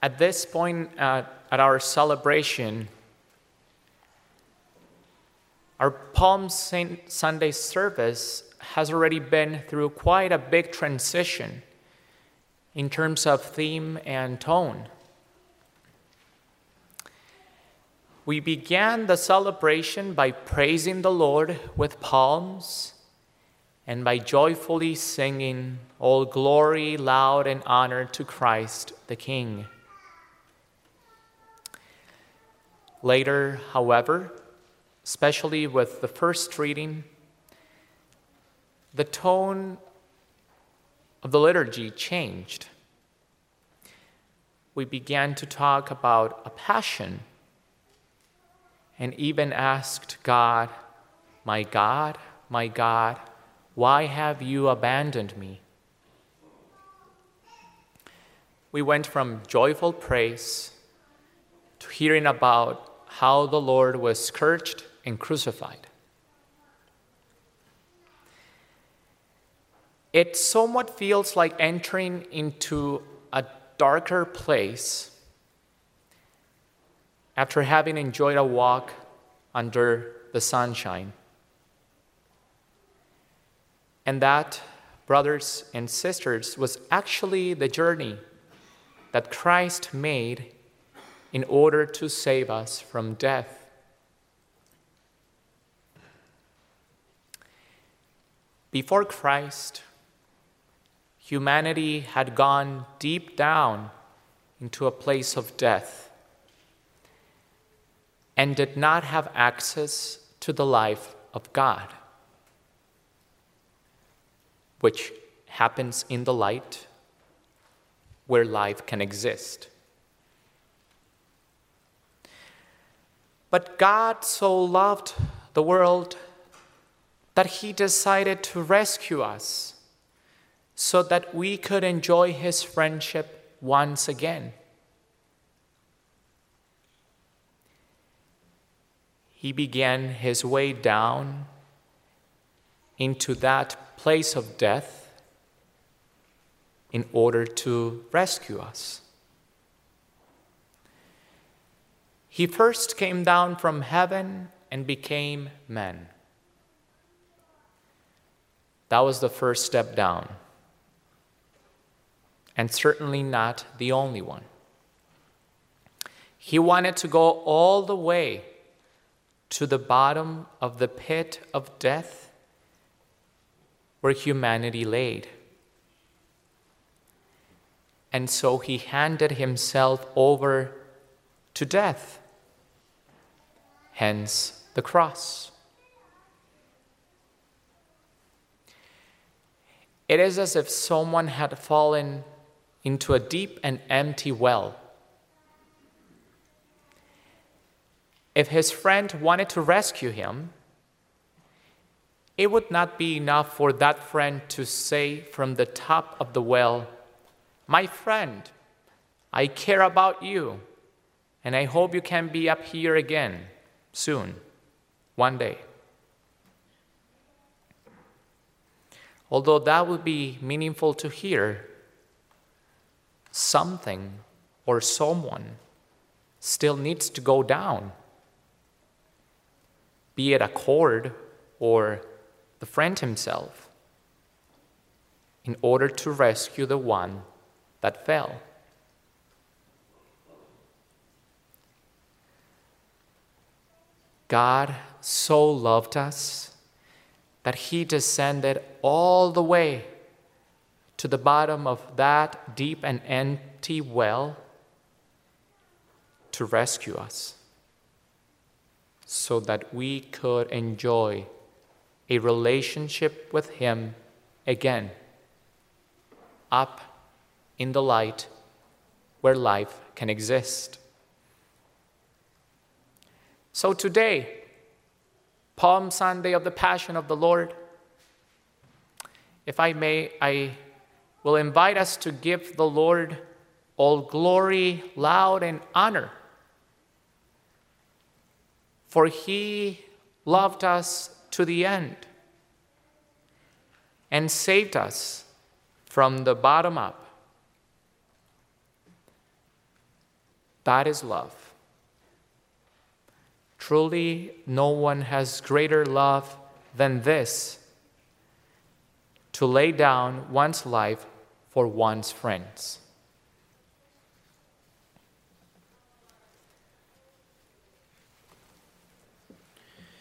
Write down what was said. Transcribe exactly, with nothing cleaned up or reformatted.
At this point uh, at our celebration, our Palm Sunday service has already been through quite a big transition in terms of theme and tone. We began the celebration by praising the Lord with palms and by joyfully singing, "All glory, loud, and honor to Christ the King." Later, however, especially with the first reading, the tone of the liturgy changed. We began to talk about a passion and even asked God, "My God, my God, why have you abandoned me?" We went from joyful praise to hearing about how the Lord was scourged and crucified. It somewhat feels like entering into a darker place after having enjoyed a walk under the sunshine. And that, brothers and sisters, was actually the journey that Christ made in order to save us from death. Before Christ, humanity had gone deep down into a place of death and did not have access to the life of God, which happens in the light where life can exist. But God so loved the world that he decided to rescue us so that we could enjoy his friendship once again. He began his way down into that place of death in order to rescue us. He first came down from heaven and became man. That was the first step down, and certainly not the only one. He wanted to go all the way to the bottom of the pit of death where humanity laid. And so he handed himself over to death, hence the cross. It is as if someone had fallen into a deep and empty well. If his friend wanted to rescue him, it would not be enough for that friend to say from the top of the well, "My friend, I care about you, and I hope you can be up here again soon, one day." Although that would be meaningful to hear, something or someone still needs to go down, be it a cord or the friend himself, in order to rescue the one that fell. God so loved us that he descended all the way to the bottom of that deep and empty well to rescue us, so that we could enjoy a relationship with him again, up in the light where life can exist. So today, Palm Sunday of the Passion of the Lord, if I may, I will invite us to give the Lord all glory, loud, and honor. For he loved us to the end and saved us from the bottom up. That is love. Truly, no one has greater love than this, to lay down one's life for one's friends.